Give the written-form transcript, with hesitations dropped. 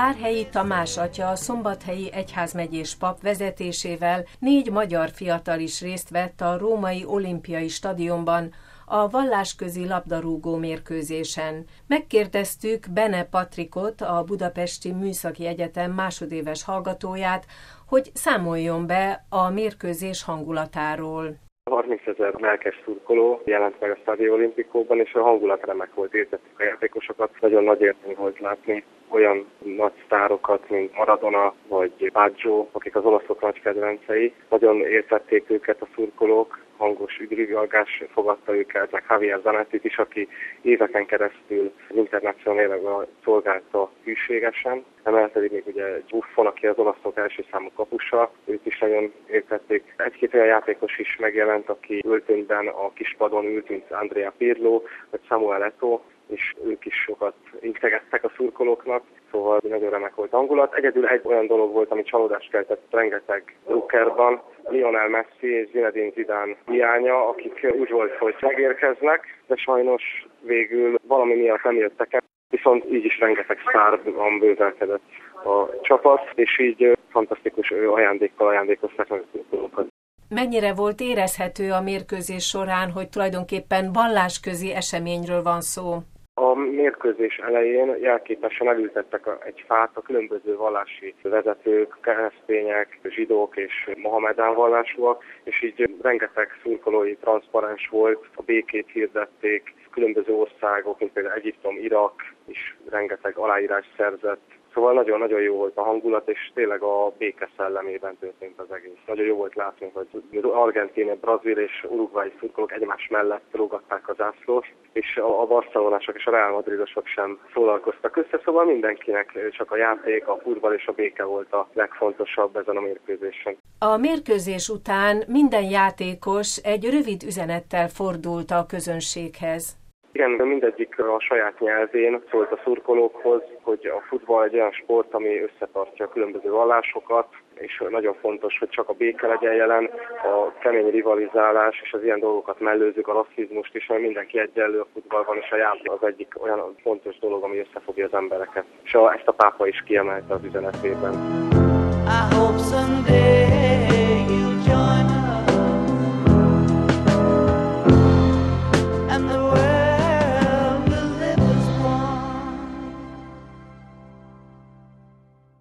Várhelyi Tamás atya a Szombathelyi egyházmegyés pap vezetésével 4 magyar fiatal is részt vett a római olimpiai stadionban a vallásközi labdarúgó mérkőzésen. Megkérdeztük Bene Patrikot, a Budapesti Műszaki Egyetem másodéves hallgatóját, hogy számoljon be a mérkőzés hangulatáról. 30 000 lelkes szurkoló jelent meg a Stadio Olimpico-ban, és a hangulat remek volt, értettük a játékosokat. Nagyon nagy élmény volt látni olyan nagy sztárokat, mint Maradona vagy Baggio, akik az olaszok nagy kedvencei. Nagyon értették őket a szurkolók, hangos üdvrivalgás fogadta őket, meg Javier Zanettit is, aki éveken keresztül az internacionálban szolgálta hűségesen. Emellett pedig még ugye Buffon, aki az olaszok első számú kapusa, őt is nagyon értették. Egy-két olyan játékos is megjelent, aki öltönyben a kispadon ült, mint Andrea Pirlo vagy Samuel Eto'o, és ők is sokat integettek a szurkolóknak, szóval nagyon remek volt hangulat. Egyedül egy olyan dolog volt, ami csalódást keltett rengeteg drukkerban, Lionel Messi és Zinedine Zidane hiánya, akik úgy volt, hogy megérkeznek, de sajnos végül valami miatt nem jöttek el. Viszont így is rengeteg sztárban bővelkedett a csapat, és így fantasztikus ajándékkal ajándékozták meg a szurkolókat. Mennyire volt érezhető a mérkőzés során, hogy tulajdonképpen vallásközi eseményről van szó? A mérkőzés elején jelképesen elültettek egy fát a különböző vallási vezetők, keresztények, zsidók és mohamedán vallásúak, és így rengeteg szurkolói transzparens volt, a békét hirdették, különböző országok, mint például Egyiptom, Irak is rengeteg aláírás szerzett. Szóval nagyon-nagyon jó volt a hangulat, és tényleg a béke szellemében történt az egész. Nagyon jó volt látni, hogy Argentína, Brazil és Uruguay szurkolók egymás mellett lógatták az zászlót, és a barcelonások és a Real Madridosok sem szólalkoztak össze, szóval mindenkinek csak a játék, a futball és a béke volt a legfontosabb ezen a mérkőzésen. A mérkőzés után minden játékos egy rövid üzenettel fordult a közönséghez. Igen, mindegyik a saját nyelvén szólt a szurkolókhoz, hogy a futball egy olyan sport, ami összetartja a különböző vallásokat, és nagyon fontos, hogy csak a béke legyen jelen, a kemény rivalizálás és az ilyen dolgokat mellőzzük, a rasszizmust is, mert mindenki egyenlő a futballban, és a játék az egyik olyan fontos dolog, ami összefogja az embereket. És ezt a pápa is kiemelte az üzenetében.